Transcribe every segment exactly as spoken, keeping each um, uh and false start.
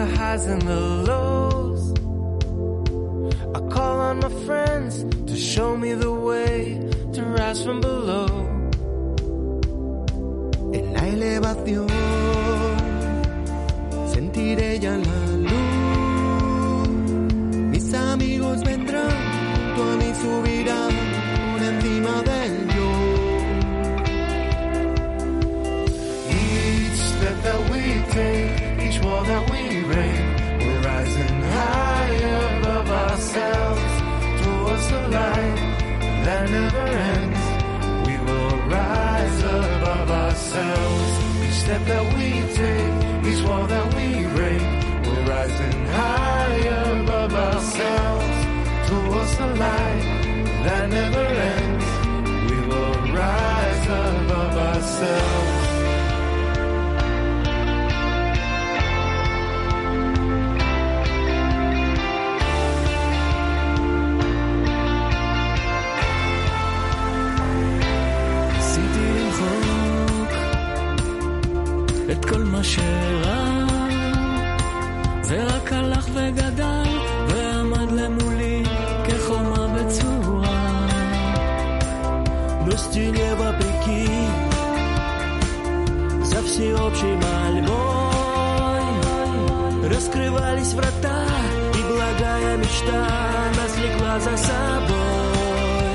the highs and the lows. I call on my friends to show me the way to rise from below. En la elevación sentiré ya la luz. Mis amigos vendrán, tú a mí subirán por encima del yo. Each step that we take, each wall that we break, we're rising higher above ourselves towards the light that never ends. We will rise above ourselves. Each step that we take, each wall that we break, we're rising higher above ourselves towards the light that never ends. We will rise above ourselves. את כל מה שרע ורק הלך וגדל ועמד למולי כחומה בצורה. Ностью не вопреки за всеобщей мольбой раскрывались врата, и благая мечта нас влекла за собой.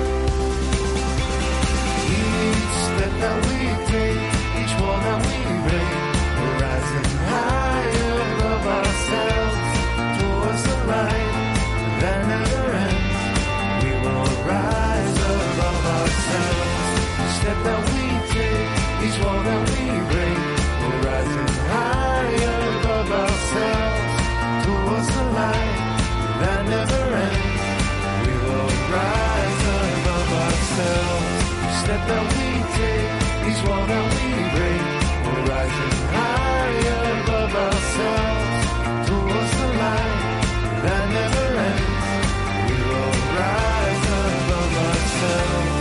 Each step that we take, each wall that we break, we're rising higher above ourselves towards the light that never ends. We will rise above ourselves. Each step that we take, each wall that we break, we're rising higher above ourselves towards the light that never ends. We will rise above ourselves. Each step that we take, each wall that we break, we're rising higher above ourselves towards the light that never ends. We will rise above ourselves.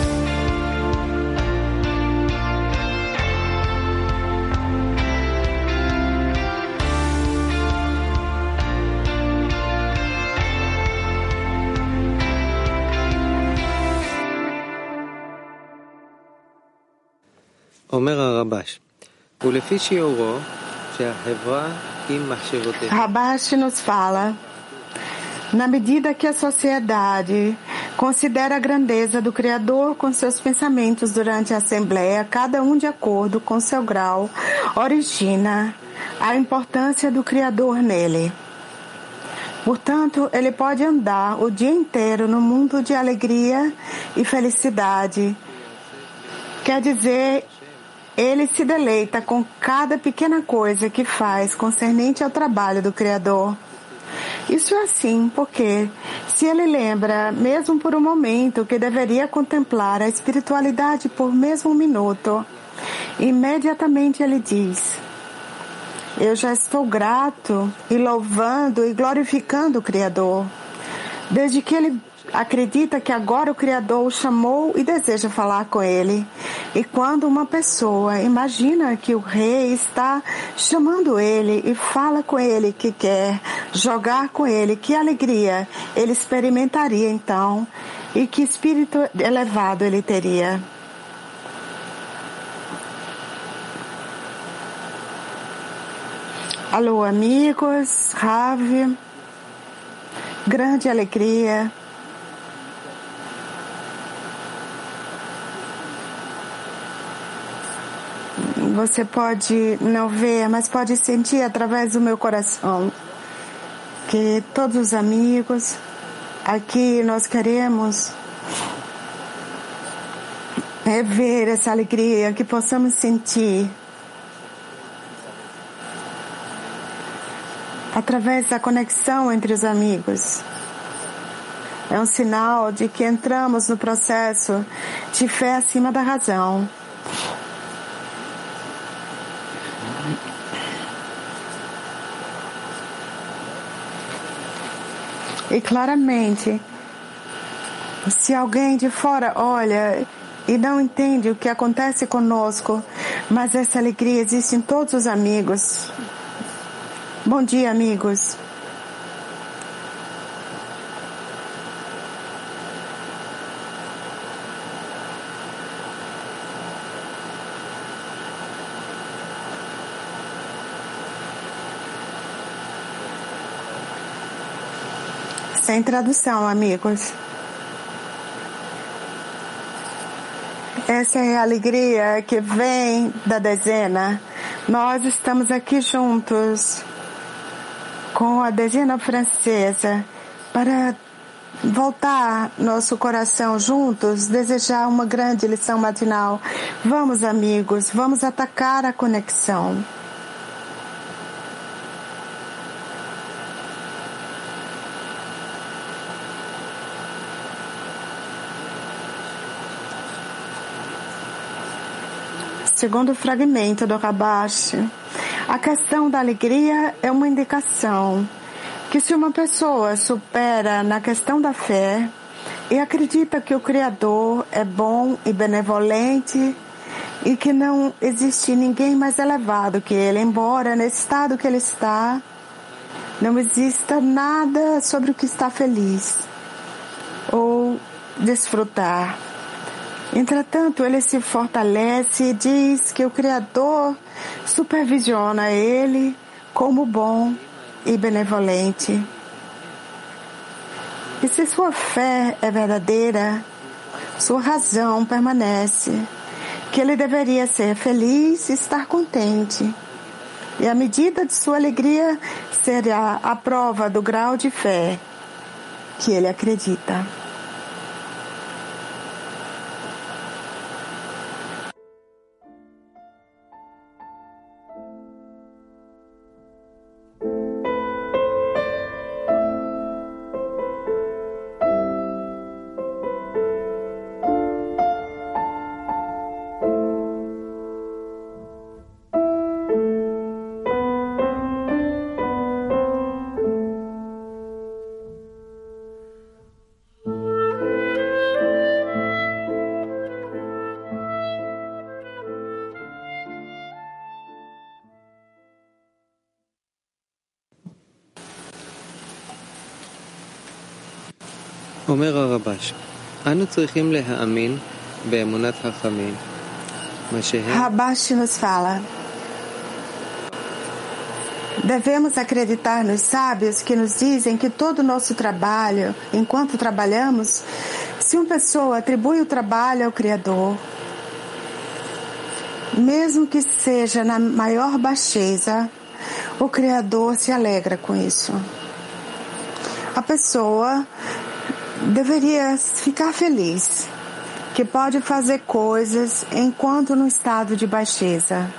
אומר הרבש, ולפי שיעורו שהחברה עם מחשבותיה. Rabash nos fala, na medida que a sociedade considera a grandeza do Criador com seus pensamentos durante a Assembleia, cada um de acordo com seu grau, origina a importância do Criador nele. Portanto, ele pode andar o dia inteiro no mundo de alegria e felicidade. Quer dizer, ele se deleita com cada pequena coisa que faz concernente ao trabalho do Criador. Isso é assim porque, se ele lembra, mesmo por um momento, que deveria contemplar a espiritualidade por mesmo um minuto, imediatamente ele diz: eu já estou grato e louvando e glorificando o Criador, desde que ele acredita que agora o Criador o chamou e deseja falar com ele. E quando uma pessoa imagina que o rei está chamando ele e fala com ele que quer jogar com ele, que alegria ele experimentaria então e que espírito elevado ele teria. Alô, amigos, Rav, grande alegria. Você pode não ver, mas pode sentir através do meu coração que todos os amigos aqui nós queremos é ver essa alegria, que possamos sentir através da conexão entre os amigos. É um sinal de que entramos no processo de fé acima da razão. E claramente, se alguém de fora olha e não entende o que acontece conosco, mas essa alegria existe em todos os amigos, Bom dia, amigos. Sem tradução, amigos. Essa é a alegria que vem da dezena. Nós estamos aqui juntos com a dezena francesa para voltar nosso coração juntos, desejar uma grande lição matinal. Vamos, amigos, vamos atacar a conexão. Segundo fragmento do Rabash, a questão da alegria é uma indicação que se uma pessoa supera na questão da fé e acredita que o Criador é bom e benevolente e que não existe ninguém mais elevado que ele, embora nesse estado que ele está, não exista nada sobre o que está feliz ou desfrutar. Entretanto, ele se fortalece e diz que o Criador supervisiona ele como bom e benevolente. E se sua fé é verdadeira, sua razão permanece, que ele deveria ser feliz e estar contente. E a medida de sua alegria será a prova do grau de fé que ele acredita. אומר הרבש, אנו צריכים להאמין באמונת חכמים. Rabash nos fala: devemos acreditar nos sábios que nos dizem que todo o nosso trabalho, enquanto trabalhamos, se uma pessoa atribui o trabalho ao Criador, mesmo que seja na maior baixeza, o Criador se alegra com isso. A pessoa deveria ficar feliz que pode fazer coisas enquanto no estado de baixeza.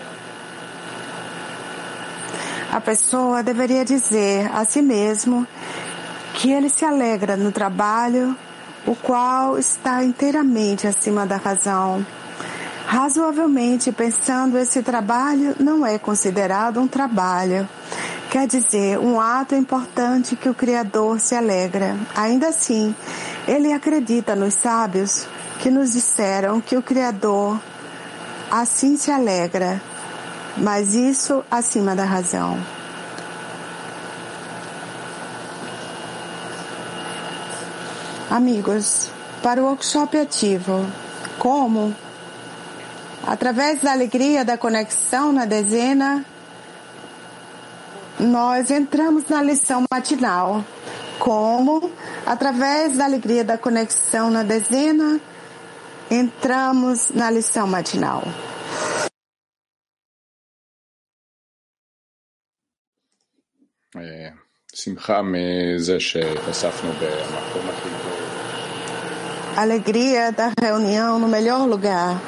A pessoa deveria dizer a si mesmo que ele se alegra no trabalho, o qual está inteiramente acima da razão. Razoavelmente pensando, esse trabalho não é considerado um trabalho. Quer dizer, um ato importante que o Criador se alegra. Ainda assim, ele acredita nos sábios que nos disseram que o Criador assim se alegra, mas isso acima da razão. Amigos, para o workshop ativo, como? Através da alegria da conexão na dezena, nós entramos na lição matinal. Como? Através da alegria da conexão na dezena, entramos na lição matinal. שמחה מזה שהתאספנו במקום הכי טוב. Alegria da reunião no melhor lugar,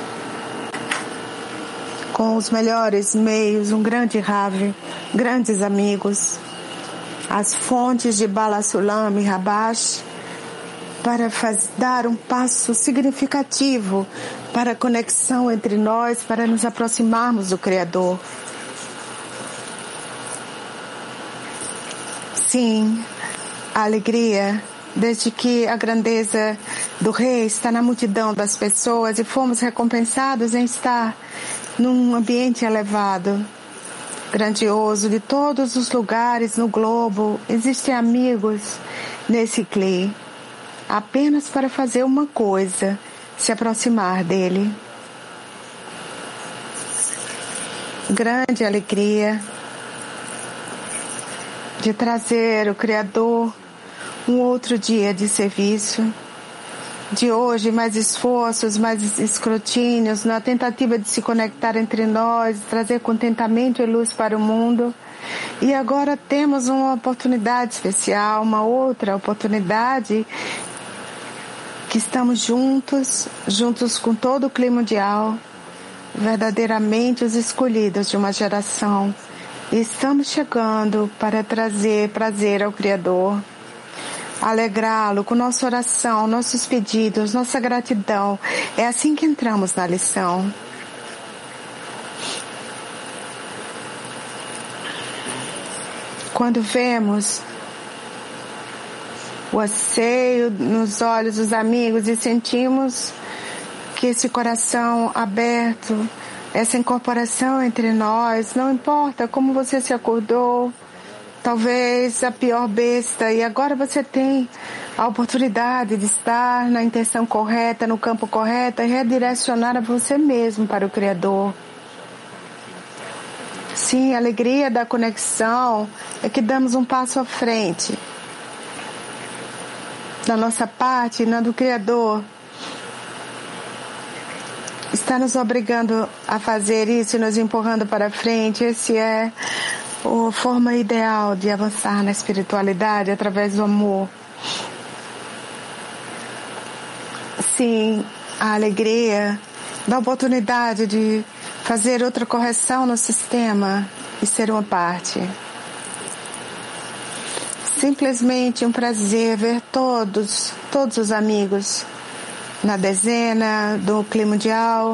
com os melhores meios, um grande Rav, grandes amigos, as fontes de Bala Sulam e Rabash, para faz, dar um passo significativo para a conexão entre nós, para nos aproximarmos do Criador. Sim, a alegria, desde que a grandeza do Rei está na multidão das pessoas e fomos recompensados em estar num ambiente elevado. grandioso de todos os lugares no globo. Existem amigos nesse Kli, apenas para fazer uma coisa, se aproximar dele. Grande alegria de trazer o Criador um outro dia de serviço. De hoje, mais esforços, mais escrutínios na tentativa de se conectar entre nós, trazer contentamento e luz para o mundo. E agora temos uma oportunidade especial, uma outra oportunidade que estamos juntos, juntos com todo o clima mundial, verdadeiramente os escolhidos de uma geração. E estamos chegando para trazer prazer ao Criador, alegrá-lo com nossa oração, nossos pedidos, nossa gratidão. É assim que entramos na lição. Quando vemos o anseio nos olhos dos amigos e sentimos que esse coração aberto, essa incorporação entre nós, não importa como você se acordou, talvez a pior besta, e agora você tem a oportunidade de estar na intenção correta, no campo correto, e redirecionar a você mesmo para o Criador. Sim, a alegria da conexão é que damos um passo à frente da nossa parte, não do Criador. Está nos obrigando a fazer isso e nos empurrando para frente. Esse é a forma ideal de avançar na espiritualidade através do amor. Sim, a alegria da oportunidade de fazer outra correção no sistema e ser uma parte. Simplesmente um prazer ver todos, todos os amigos na dezena do clima mundial.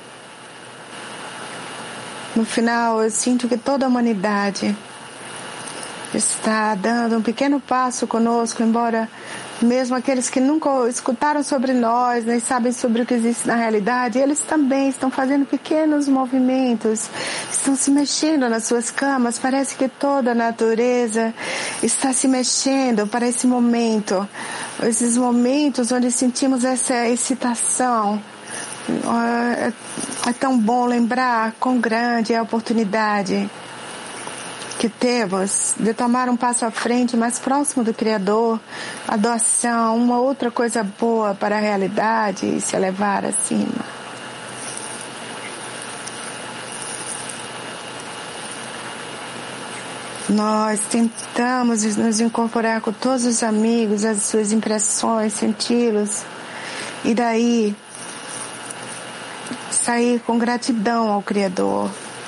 No final, eu sinto que toda a humanidade está dando um pequeno passo conosco, embora mesmo aqueles que nunca escutaram sobre nós, nem sabem sobre o que existe na realidade, eles também estão fazendo pequenos movimentos, estão se mexendo nas suas camas. Parece que toda a natureza está se mexendo para esse momento, esses momentos onde sentimos essa excitação. É, é tão bom lembrar quão grande é a oportunidade que temos de tomar um passo à frente, mais próximo do Criador, a doação, uma outra coisa boa para a realidade e se elevar acima. Nós tentamos nos incorporar com todos os amigos, as suas impressões, senti-los, e daí sair com gratidão ao Criador.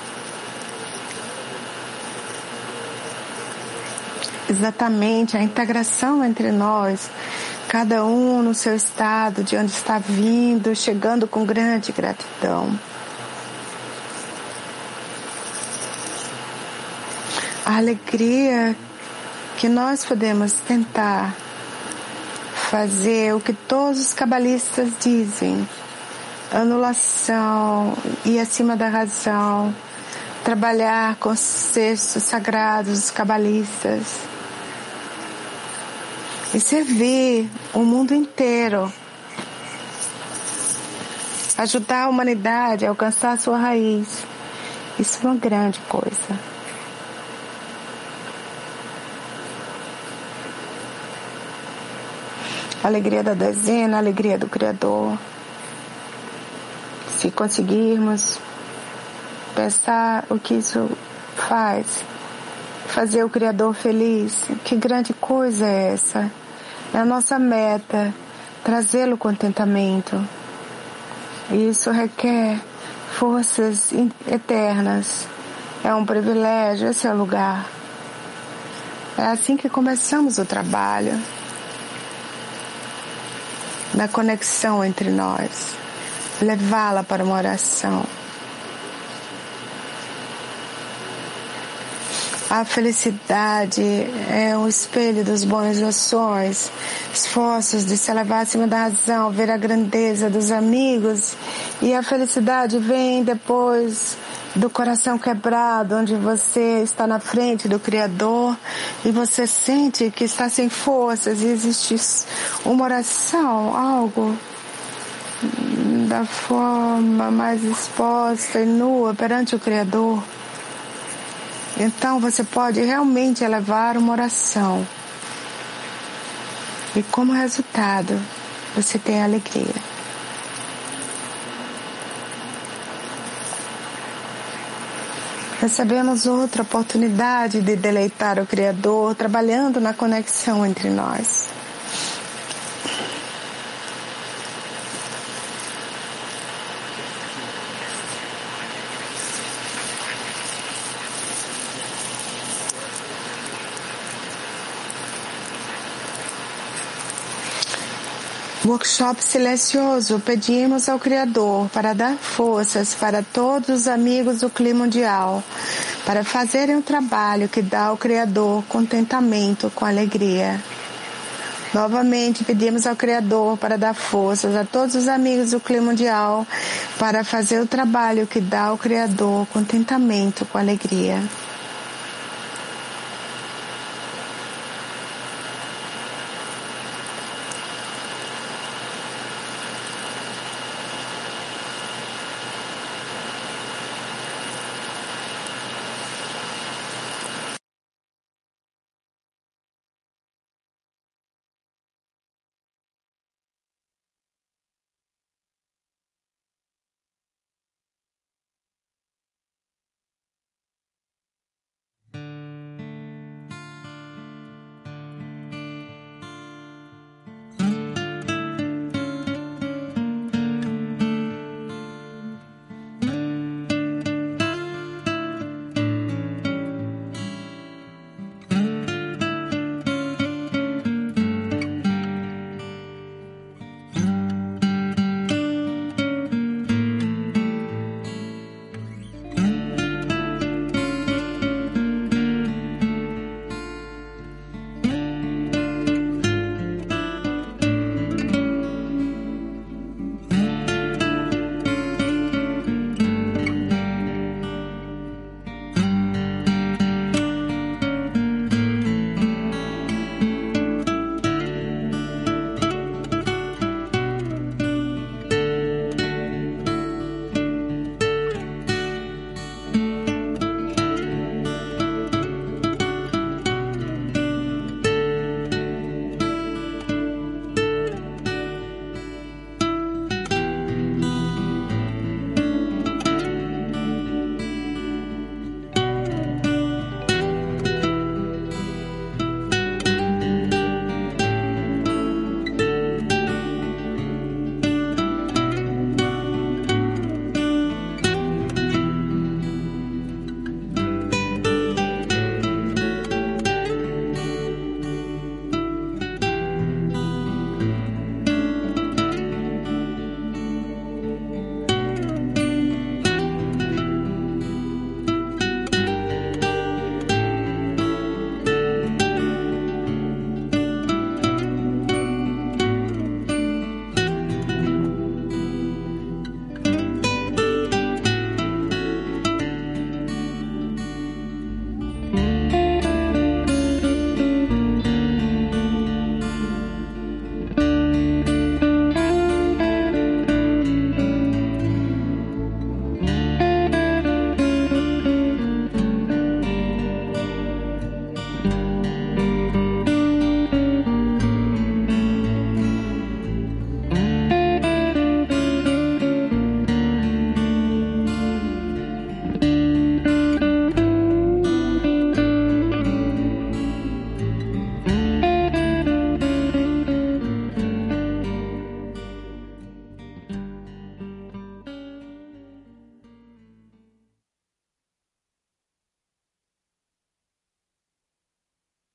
Exatamente, a integração entre nós, cada um no seu estado, de onde está vindo, chegando com grande gratidão. A alegria que nós podemos tentar fazer o que todos os cabalistas dizem, anulação e acima da razão, trabalhar com os cestos sagrados dos cabalistas e servir o mundo inteiro, ajudar a humanidade a alcançar a sua raiz. Isso é uma grande coisa. A alegria da dezena, a alegria do Criador. Se conseguirmos pensar o que isso faz, fazer o Criador feliz, que grande coisa é essa? É a nossa meta, trazê-lo contentamento. Isso requer forças eternas. É um privilégio, esse é o lugar. É assim que começamos o trabalho, na conexão entre nós, levá-la para uma oração. A felicidade é um espelho dos bons ações, esforços de se elevar acima da razão, ver a grandeza dos amigos, e a felicidade vem depois do coração quebrado, onde você está na frente do Criador e você sente que está sem forças e existe uma oração, algo da forma mais exposta e nua perante o Criador. Então você pode realmente elevar uma oração e como resultado você tem alegria. Recebemos outra oportunidade de deleitar o Criador, trabalhando na conexão entre nós. Workshop silencioso, pedimos ao Criador para dar forças para todos os amigos do clima mundial, para fazerem um trabalho que dá ao Criador contentamento com alegria. Novamente pedimos ao Criador para dar forças a todos os amigos do clima mundial, para fazer o trabalho que dá ao Criador contentamento com alegria.